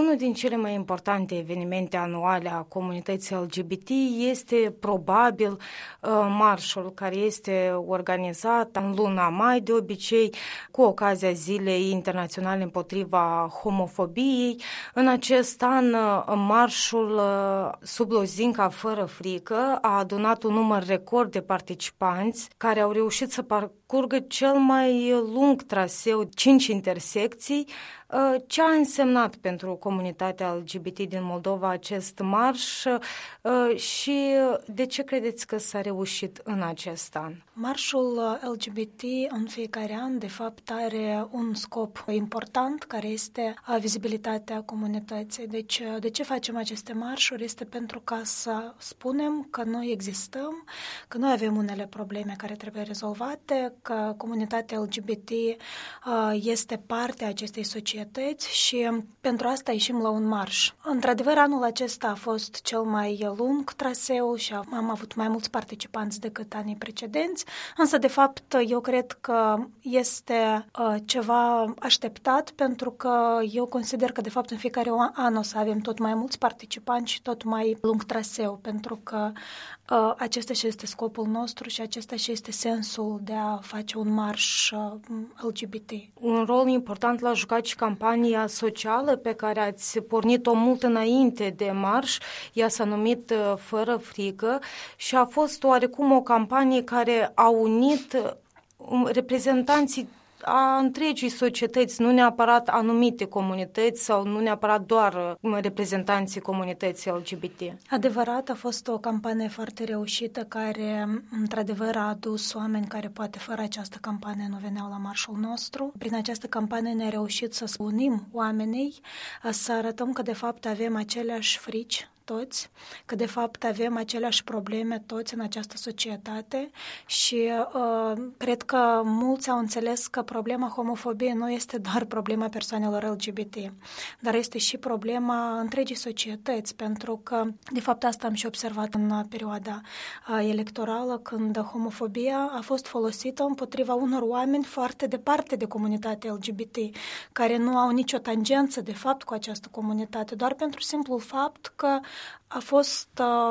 Unul din cele mai importante evenimente anuale a comunității LGBT este probabil marșul care este organizat în luna mai, de obicei, cu ocazia Zilei Internaționale împotriva homofobiei. În acest an, marșul sub lozinca Fără frică a adunat un număr record de participanți care au reușit să parcurgă cel mai lung traseu, 5 intersecții. Ce a însemnat pentru comunitatea LGBT din Moldova acest marș și de ce credeți că s-a reușit în acest an? Marșul LGBT în fiecare an, de fapt, are un scop important, care este vizibilitatea comunității. Deci, de ce facem aceste marșuri? Este pentru ca să spunem că noi existăm, că noi avem unele probleme care trebuie rezolvate, că comunitatea LGBT este parte a acestei societăți și pentru asta ieșim la un marș. Într-adevăr, anul acesta a fost cel mai lung traseu și am avut mai mulți participanți decât anii precedenți, însă, de fapt, eu cred că este ceva așteptat, pentru că eu consider că, de fapt, în fiecare an o să avem tot mai mulți participanți și tot mai lung traseu, pentru că acesta și este scopul nostru și acesta și este sensul de a face un marș LGBT. Un rol important l-a jucat și campania socială pe care ați pornit-o mult înainte de marș. Ea s-a numit Fără frică și a fost oarecum o campanie care a unit reprezentanții a întregii societăți, nu neapărat anumite comunități sau nu neapărat doar reprezentanții comunității LGBT. Adevărat, a fost o campanie foarte reușită care, într-adevăr, a adus oameni care poate fără această campanie nu veneau la marșul nostru. Prin această campanie ne-a reușit să unim oamenii, să arătăm că, de fapt, avem aceleași frici toți, că de fapt avem aceleași probleme toți în această societate și cred că mulți au înțeles că problema homofobiei nu este doar problema persoanelor LGBT, dar este și problema întregii societăți, pentru că de fapt asta am și observat în perioada electorală, când homofobia a fost folosită împotriva unor oameni foarte departe de comunitatea LGBT, care nu au nicio tangență de fapt cu această comunitate, doar pentru simplul fapt că a fost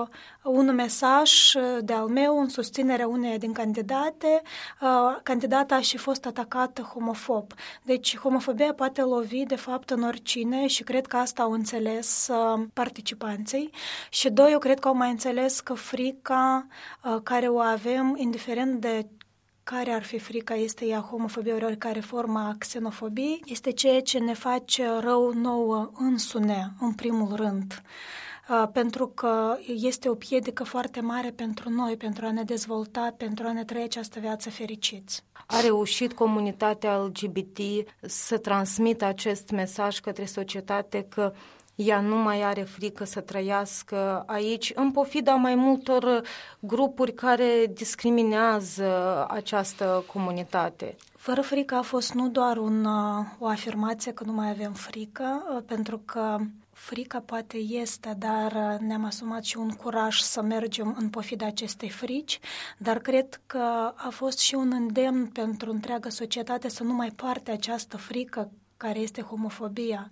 un mesaj de-al meu în susținerea uneia din candidate. Candidata a și fost atacată homofob. Deci homofobia poate lovi de fapt în oricine și cred că asta au înțeles participanții. Și doi, eu cred că au mai înțeles că frica care o avem, indiferent de care ar fi frica, este ea homofobie, ori oricare formă a xenofobiei, este ceea ce ne face rău nouă însune, în primul rând. Pentru că este o piedică foarte mare pentru noi, pentru a ne dezvolta, pentru a ne trăi această viață fericiți. A reușit comunitatea LGBT să transmită acest mesaj către societate că ea nu mai are frică să trăiască aici, în pofida mai multor grupuri care discriminează această comunitate. Fără frică a fost nu doar o afirmație că nu mai avem frică, pentru că frica poate este, dar ne-am asumat și un curaj să mergem în pofida acestei frici, dar cred că a fost și un îndemn pentru întreaga societate să nu mai poarte această frică care este homofobia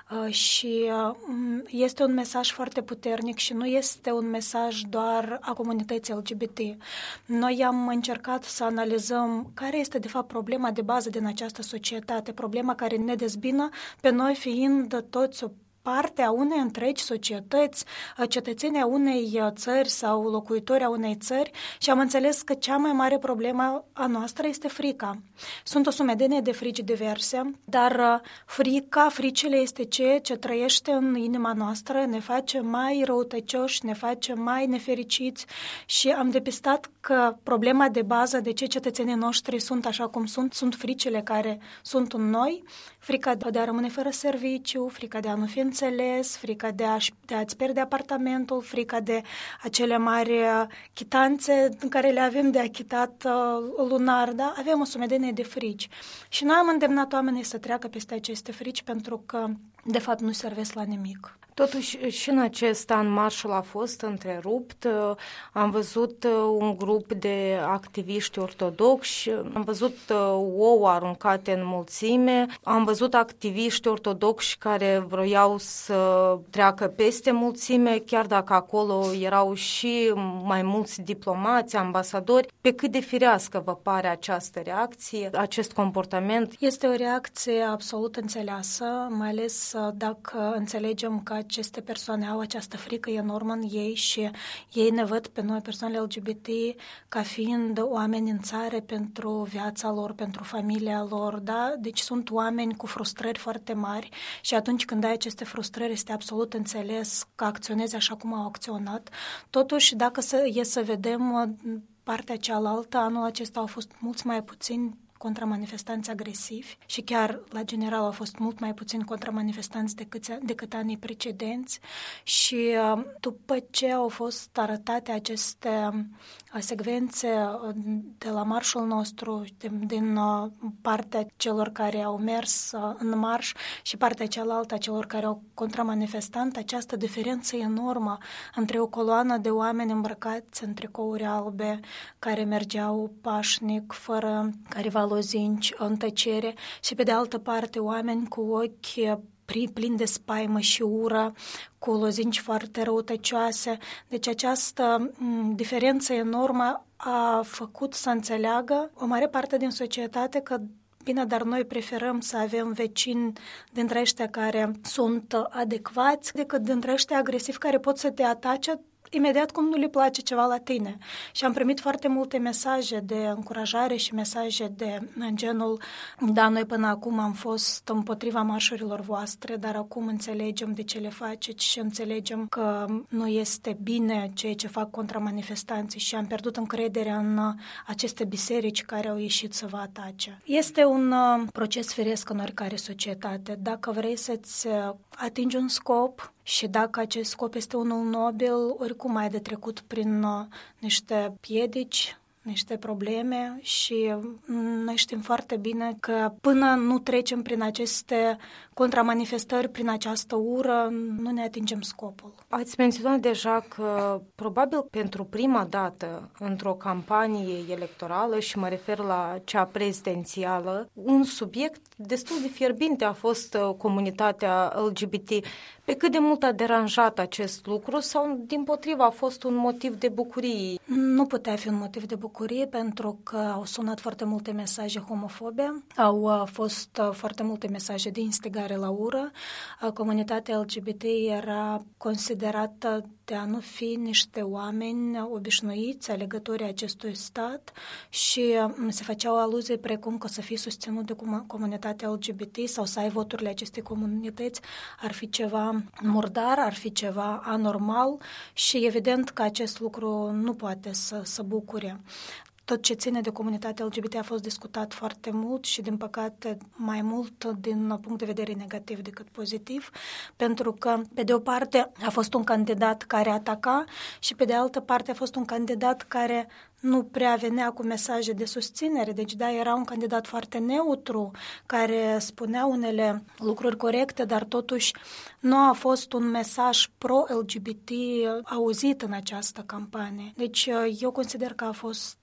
și este un mesaj foarte puternic și nu este un mesaj doar a comunității LGBT. Noi am încercat să analizăm care este de fapt problema de bază din această societate, problema care ne dezbină pe noi fiind toți o parte a unei întregi societăți, cetățenii a unei țări sau locuitori a unei țări și am înțeles că cea mai mare problemă a noastră este frica. Sunt o sumedenie de frici diverse, dar fricile este ceea ce trăiește în inima noastră, ne face mai răutăcioși, ne face mai nefericiți și am depistat că problema de bază de ce cetățenii noștri sunt așa cum sunt fricile care sunt în noi, frica de a rămâne fără serviciu, frica de a nu fi înțeles, frica de a-ți pierde apartamentul, frica de acele mari chitanțe în care le avem de achitat lunar, da? Avem o sumedenie de frici. Și noi am îndemnat oamenii să treacă peste aceste frici pentru că de fapt nu servesc la nimic. Totuși, și în acest an marșul a fost întrerupt. Am văzut un grup de activiști ortodoxi, am văzut ouă aruncate în mulțime, am văzut activiști ortodoxi care vroiau să treacă peste mulțime, chiar dacă acolo erau și mai mulți diplomați, ambasadori. Pe cât de firească vă pare această reacție, acest comportament? Este o reacție absolut înțeleasă, mai ales dacă înțelegem că aceste persoane au această frică enormă în ei și ei ne văd pe noi, persoanele LGBT, ca fiind o amenințare pentru viața lor, pentru familia lor, da? Deci sunt oameni cu frustrări foarte mari și atunci când ai aceste frustrări este absolut înțeles că acționezi așa cum au acționat. Totuși, dacă e să vedem partea cealaltă, anul acesta au fost mulți mai puțini contramanifestanți agresivi și chiar la general au fost mult mai puțini contramanifestanți decât anii precedenți și după ce au fost arătate aceste secvențe de la marșul nostru din partea celor care au mers în marș și partea cealaltă a celor care au contramanifestat, această diferență enormă între o coloană de oameni îmbrăcați în tricouri albe care mergeau pașnic, fără careva lozinci, în tăcere și pe de altă parte oameni cu ochi plini de spaimă și ură, cu lozinci foarte răutăcioase. Deci această diferență enormă a făcut să înțeleagă o mare parte din societate că bine, dar noi preferăm să avem vecini dintre ăștia care sunt adecvați decât dintre ăștia agresivi care pot să te atace imediat cum nu le place ceva la tine. Și am primit foarte multe mesaje de încurajare și mesaje de genul, da, noi până acum am fost împotriva marșurilor voastre, dar acum înțelegem de ce le faceți și înțelegem că nu este bine ceea ce fac contramanifestanții și am pierdut încrederea în aceste biserici care au ieșit să vă atace. Este un proces firesc în oricare societate. Dacă vrei să-ți atingi un scop și dacă acest scop este unul nobil, oricum ai de trecut prin niște piedici, niște probleme și noi știm foarte bine că până nu trecem prin aceste contramanifestări, prin această ură, nu ne atingem scopul. Ați menționat deja că probabil pentru prima dată într-o campanie electorală, și mă refer la cea prezidențială, un subiect destul de fierbinte a fost comunitatea LGBT. Pe cât de mult a deranjat acest lucru sau dimpotrivă a fost un motiv de bucurie? Nu putea fi un motiv de bucurie pentru că au sunat foarte multe mesaje homofobe, au fost foarte multe mesaje de instigare la ură. Comunitatea LGBT era considerată de a nu fi niște oameni obișnuiți, alegătorii acestui stat și se făceau aluzie precum că să fii susținut de comunitatea LGBT sau să ai voturile acestei comunități ar fi ceva murdar, ar fi ceva anormal și evident că acest lucru nu poate să bucure. Tot ce ține de comunitatea LGBT a fost discutat foarte mult și, din păcate, mai mult din punct de vedere negativ decât pozitiv, pentru că, pe de o parte, a fost un candidat care ataca și, pe de altă parte, a fost un candidat care nu prea venea cu mesaje de susținere. Deci, da, era un candidat foarte neutru, care spunea unele lucruri corecte, dar totuși nu a fost un mesaj pro-LGBT auzit în această campanie. Deci, eu consider că a fost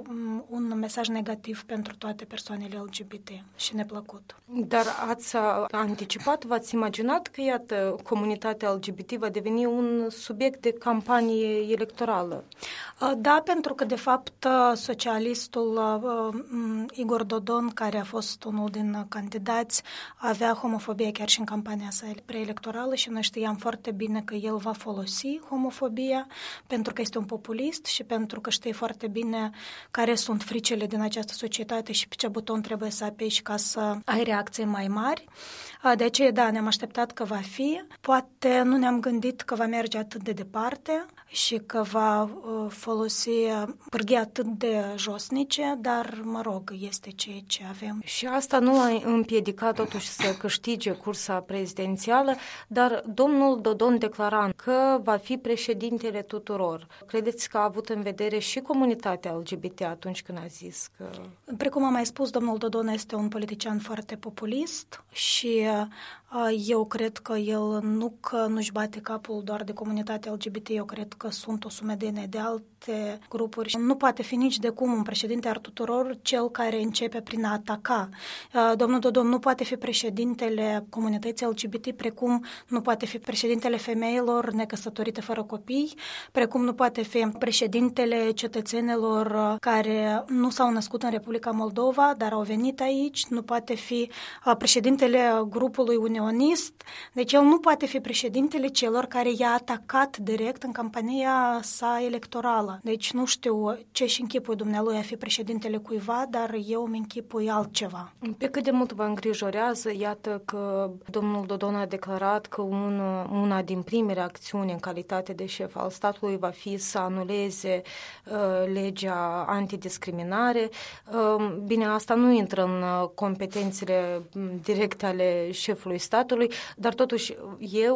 un mesaj negativ pentru toate persoanele LGBT și neplăcut. Dar ați anticipat, v-ați imaginat că, iată, comunitatea LGBT va deveni un subiect de campanie electorală? Da, pentru că, de fapt, socialistul Igor Dodon, care a fost unul din candidați, avea homofobie chiar și în campania sa preelectorală și noi știam foarte bine că el va folosi homofobia pentru că este un populist și pentru că știe foarte bine care sunt fricile din această societate și pe ce buton trebuie să apeși ca să ai reacții mai mari. De aceea, da, ne-am așteptat că va fi. Poate nu ne-am gândit că va merge atât de departe și că va folosi pârghii atât de josnice, dar, mă rog, este ceea ce avem. Și asta nu l-a împiedicat totuși să câștige cursa prezidențială, dar domnul Dodon declara că va fi președintele tuturor. Credeți că a avut în vedere și comunitatea LGBT atunci când a zis că... Precum am mai spus, domnul Dodon este un politician foarte populist și Eu cred că el nu-și bate capul doar de comunitatea LGBT, eu cred că sunt o sumedenie de alte grupuri. Nu poate fi nici de cum un președinte al tuturor cel care începe prin a ataca. Domnul Dodon nu poate fi președintele comunității LGBT, precum nu poate fi președintele femeilor necăsătorite fără copii, precum nu poate fi președintele cetățenilor care nu s-au născut în Republica Moldova, dar au venit aici, nu poate fi președintele grupului unionist, deci el nu poate fi președintele celor care i-a atacat direct în campania sa electorală. Deci nu știu ce-și închipui dumnealui a fi președintele cuiva, dar eu îmi închipui altceva. Pe cât de mult vă îngrijorează, iată că domnul Dodon a declarat că una din primele acțiuni în calitate de șef al statului va fi să anuleze legea antidiscriminare. Bine, asta nu intră în competențele directe ale șefului statului, dar totuși e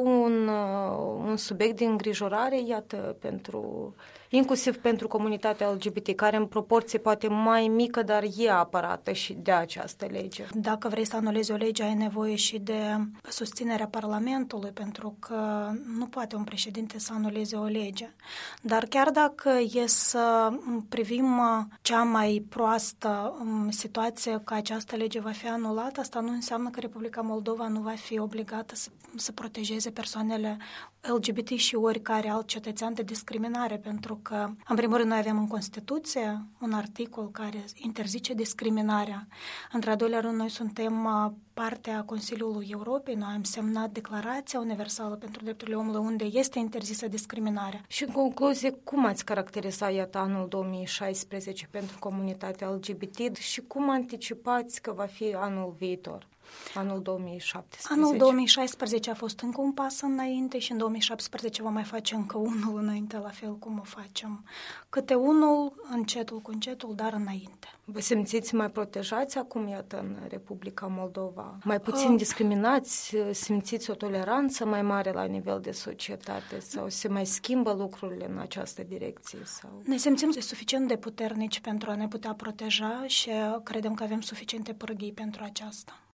un subiect de îngrijorare, iată, inclusiv pentru comunitatea LGBT, care în proporție poate mai mică, dar e apărată și de această lege. Dacă vrei să anulezi o lege, ai nevoie și de susținerea Parlamentului, pentru că nu poate un președinte să anuleze o lege. Dar chiar dacă e să privim cea mai proastă situație că această lege va fi anulată, asta nu înseamnă că Republica Moldova nu va fi obligată să protejeze persoanele LGBT și oricare alt cetățean de discriminare, pentru că, în primul rând, noi avem în Constituție un articol care interzice discriminarea. Într-al doilea rând, noi suntem partea Consiliului Europei, noi am semnat Declarația Universală pentru Drepturile Omului, unde este interzisă discriminarea. Și, în concluzie, cum ați caracteriza, iată, anul 2016 pentru comunitatea LGBT și cum anticipați că va fi anul viitor? Anul 2017. Anul 2016 a fost încă un pas înainte și în 2017 vom mai face încă unul înainte, la fel cum o facem. Câte unul, încetul cu încetul, dar înainte. Vă simțiți mai protejați acum, iată, în Republica Moldova? Mai puțin discriminați? Simțiți o toleranță mai mare la nivel de societate? Sau se mai schimbă lucrurile în această direcție? Sau... Ne simțim suficient de puternici pentru a ne putea proteja și credem că avem suficiente pârghii pentru aceasta.